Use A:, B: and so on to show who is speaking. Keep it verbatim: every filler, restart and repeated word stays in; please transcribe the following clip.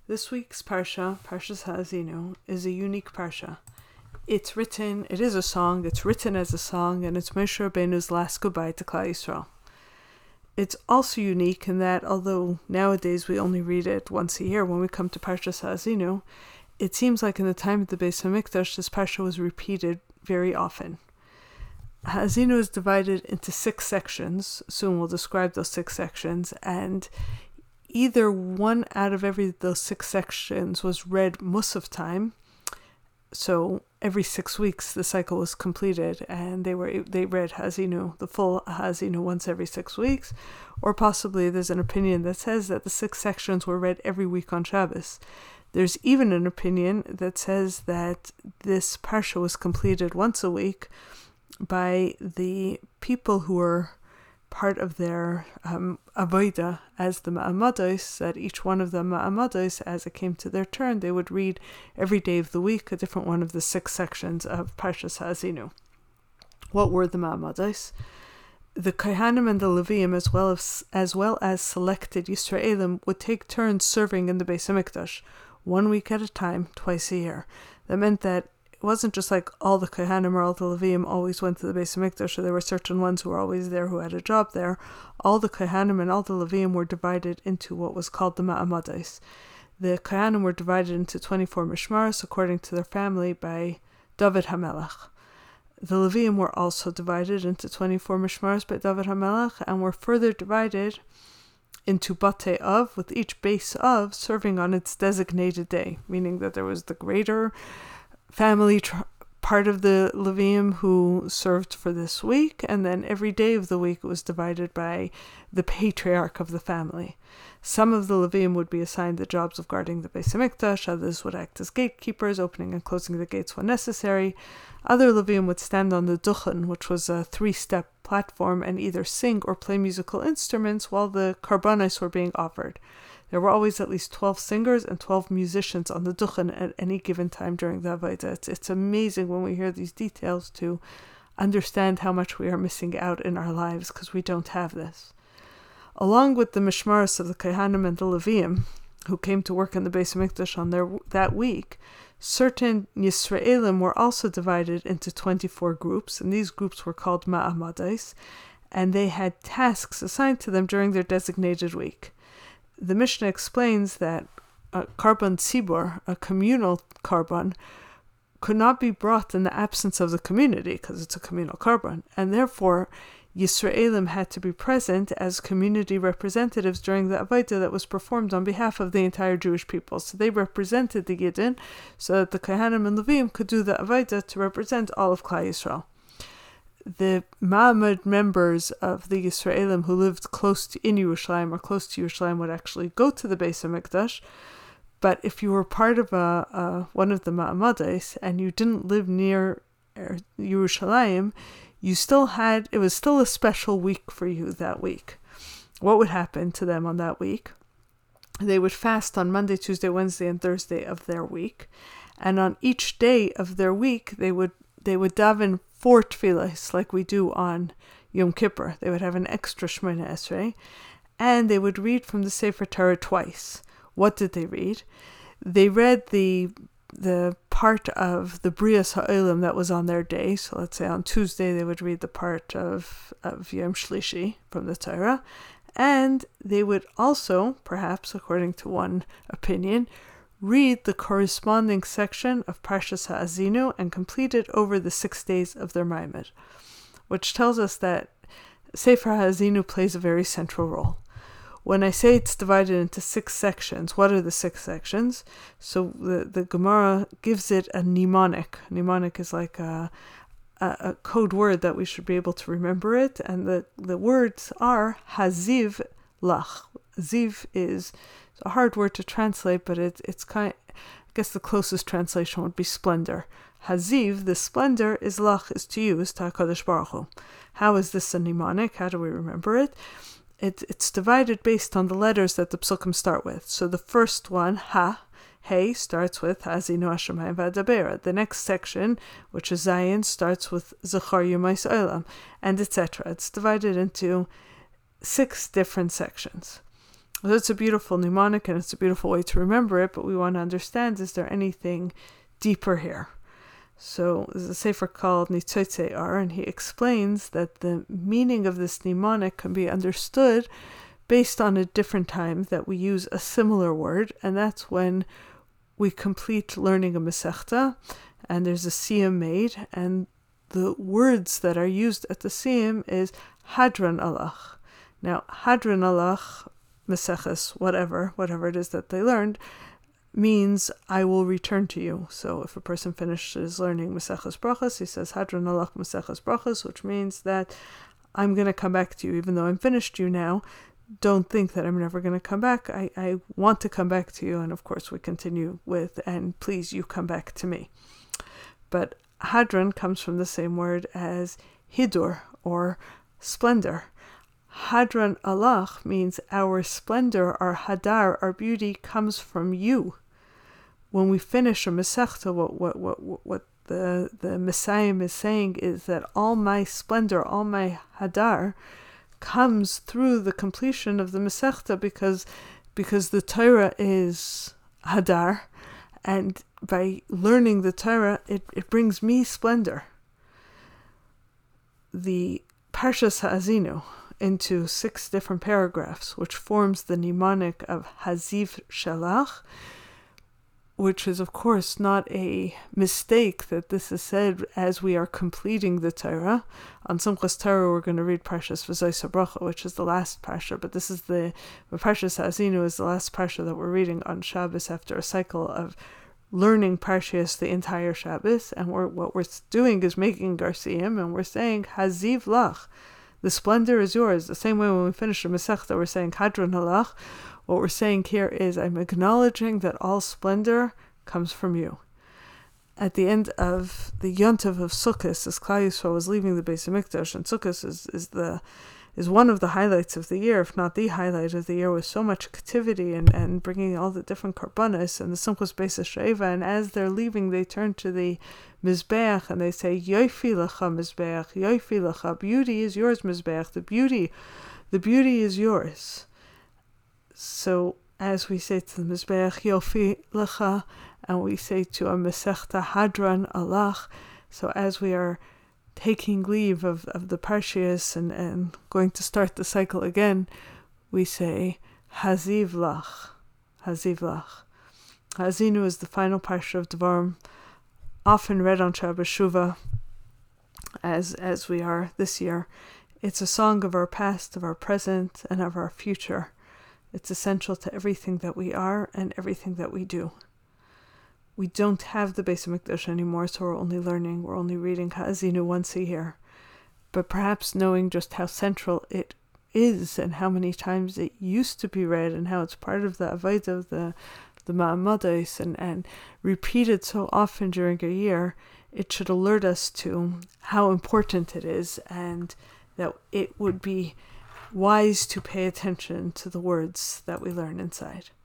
A: This week's Parsha, Parshas Ha'azinu, is a unique Parsha. It's written, it is a song, it's written as a song, and it's Moshe Rabbeinu's last goodbye to Klal Yisrael. It's also unique in that, although nowadays we only read it once a year when we come to Parshas Ha'azinu, it seems like in the time of the Beis HaMikdash, this Parsha was repeated very often. Ha'azinu is divided into six sections. Soon we'll describe those six sections, and either one out of every those six sections was read Musaf time, so every six weeks the cycle was completed, and they were they read Ha'azinu, the full Ha'azinu, once every six weeks, or possibly there's an opinion that says that the six sections were read every week on Shabbos. There's even an opinion that says that this parsha was completed once a week by the people who were part of their um, avodah as the ma'amados, that each one of the ma'amados, as it came to their turn, they would read every day of the week a different one of the six sections of Parshas Ha'azinu. What were the ma'amados? The Kohanim and the Leviim, as well as as well as selected Yisraelim, would take turns serving in the Beis HaMikdash, one week at a time, twice a year. That meant that it wasn't just like all the Kohanim or all the Leviim always went to the Beis HaMikdash, so there were certain ones who were always there who had a job there. All the Kohanim and all the Leviim were divided into what was called the Ma'amados. The Kohanim were divided into twenty-four mishmaros according to their family by David HaMelech. The Leviim were also divided into twenty-four mishmaros by David HaMelech, and were further divided into Batei Av, with each base of serving on its designated day, meaning that there was the greater family tr- part of the Leviim who served for this week, and then every day of the week was divided by the patriarch of the family. Some of the Leviim would be assigned the jobs of guarding the Beis HaMikdash, others would act as gatekeepers, opening and closing the gates when necessary. Other Leviim would stand on the duchen, which was a three-step platform, and either sing or play musical instruments while the karbanos were being offered. There were always at least twelve singers and twelve musicians on the duchen at any given time during the Avodah. It's, it's amazing when we hear these details to understand how much we are missing out in our lives because we don't have this. Along with the mishmaros of the Kohanim and the Leviim, who came to work in the Beis HaMikdash on their, that week, certain Yisraelim were also divided into twenty-four groups, and these groups were called Ma'amados, and they had tasks assigned to them during their designated week. The Mishnah explains that a karban tzibur, a communal karban, could not be brought in the absence of the community because it's a communal karban, and therefore Yisraelim had to be present as community representatives during the avodah that was performed on behalf of the entire Jewish people. So they represented the Yidden so that the Kohanim and Leviim could do the avodah to represent all of Klal Yisrael. The Ma'amad members of the Yisraelim who lived close to in Yerushalayim or close to Yerushalayim would actually go to the Beis HaMikdash, but if you were part of a, a one of the Ma'amados and you didn't live near Yerushalayim, you still had, it was still a special week for you that week. What would happen to them on that week? They would fast on Monday, Tuesday, Wednesday, and Thursday of their week, and on each day of their week they would they would daven four tefillas like we do on Yom Kippur. They would have an extra Shemona Esrei, and they would read from the Sefer Torah twice. What did they read? They read the the part of the Brias Ha'olam that was on their day. So let's say on Tuesday they would read the part of, of Yom Shlishi from the Torah, and they would also, perhaps according to one opinion, read the corresponding section of Parshas Ha'azinu and complete it over the six days of their Maimed, which tells us that Sefer Ha'azinu plays a very central role. When I say it's divided into six sections, what are the six sections? So the, the Gemara gives it a mnemonic. Mnemonic is like a, a, a code word that we should be able to remember it, and the, the words are Haziv Lach. Ziv is a hard word to translate, but it, it's kind of, I guess the closest translation would be splendor. Haziv, the splendor, is Lach, is to you, is to HaKadosh Baruch Hu. How is this a mnemonic? How do we remember it? It, it's divided based on the letters that the psukim start with. So the first one, Ha, Hey, starts with Ha'azinu Hashemayim V'Adabera. The next section, which is Zayin, starts with Zechar Yomais Olam, and et cetera. It's divided into six different sections. So it's a beautiful mnemonic and it's a beautiful way to remember it, but we want to understand, is there anything deeper here? So there's a sefer called Nitzotze Ar, and he explains that the meaning of this mnemonic can be understood based on a different time that we use a similar word, and that's when we complete learning a Masechta, and there's a siyum made, and the words that are used at the siyum is Hadran Alach. Now, Hadran Alach, Maseches, whatever, whatever it is that they learned, means I will return to you. So if a person finishes learning Maseches Brachos, he says Hadran Alach Maseches Brachos, which means that I'm going to come back to you, even though I'm finished you now. Don't think that I'm never going to come back. I, I want to come back to you. And of course we continue with, and please you come back to me. But Hadran comes from the same word as Hidur, or splendor. Hadran Alach means our splendor, our hadar, our beauty comes from you. When we finish a Masechta, what what what what the the Messiah is saying is that all my splendor, all my hadar, comes through the completion of the Masechta, because because the Torah is hadar, and by learning the Torah, it, it brings me splendor. The Parshas Ha'azinu, into six different paragraphs, which forms the mnemonic of Haziv Shalach, which is of course not a mistake that this is said as we are completing the Torah. On Simchas Torah we're going to read Parshas V'Zos HaBracha, which is the last parsha, but this is the, the Parshas Ha'azinu is the last parsha that we're reading on Shabbos after a cycle of learning Parshias the entire Shabbos, and we're, what we're doing is making Garciim, and we're saying Haziv Lach. The splendor is yours. The same way when we finish the Masechta, we're saying Hadran Halach. What we're saying here is, I'm acknowledging that all splendor comes from you. At the end of the Yontiv of Sukkot, as Klal Yisrael was leaving the Beis Hamikdash, and Sukkot is, is the is one of the highlights of the year, if not the highlight of the year, with so much activity and, and bringing all the different korbanos and the Simchos Beis Sheva. And as they're leaving, they turn to the Mizbeach and they say, Yoifi Lecha Mizbeach, Yoifi Lecha, beauty is yours, Mizbeach, the beauty, the beauty is yours. So as we say to the Mizbeach, Yofi Lecha, and we say to a Masechta Hadran Alach, so as we are taking leave of, of the Parshias and, and going to start the cycle again, we say Haziv Lach, Haziv Lach. Ha'azinu is the final parsha of Devarim, often read on Shabbos Shuvah, as as we are this year. It's a song of our past, of our present, and of our future. It's essential to everything that we are and everything that we do. We don't have the Beis Hamikdash anymore, so we're only learning, we're only reading Ha'azinu once a year. But perhaps knowing just how central it is and how many times it used to be read and how it's part of the Avodah of the, the Ma'amados and, and repeated so often during a year, it should alert us to how important it is and that it would be wise to pay attention to the words that we learn inside.